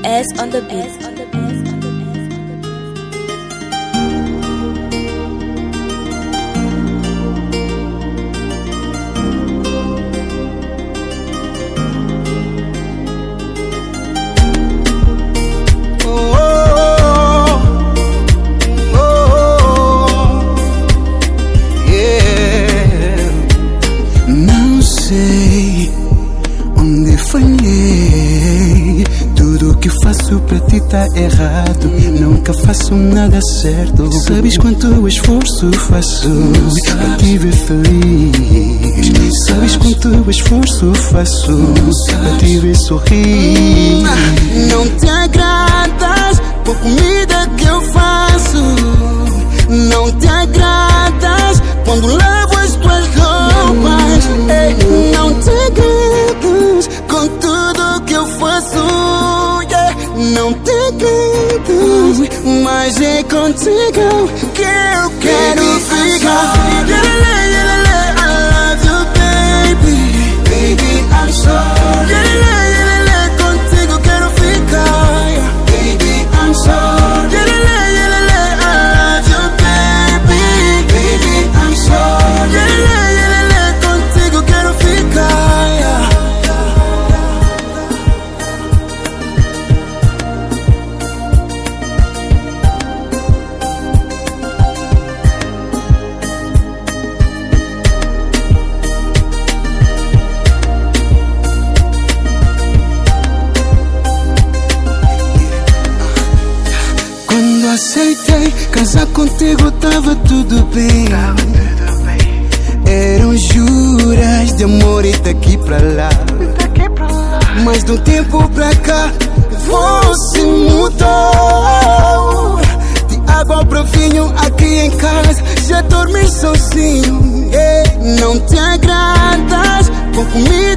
S on the beat. Que faço pra ti tá errado, nunca faço nada certo. Sabes quanto esforço faço pra te ver feliz. Sabes quanto esforço faço pra te ver sorrir. Não te agradas por comida que eu faço. Não te agradas quando lavo as tuas roupas. Não te agradas com tudo que eu faço. Não te aguento, mas é contigo que eu quero ficar. I love you, baby. Baby, I'm sorry. Contigo quero ficar. Baby, I'm sorry. I love you, baby. Baby, I'm sorry. Contigo quero ficar. Aceitei, casar contigo tava tudo bem. Eram juras de amor e daqui pra lá. Mas de um tempo pra cá você mudou. De água pra vinho aqui em casa já dormi sozinho. Não te agradas por comida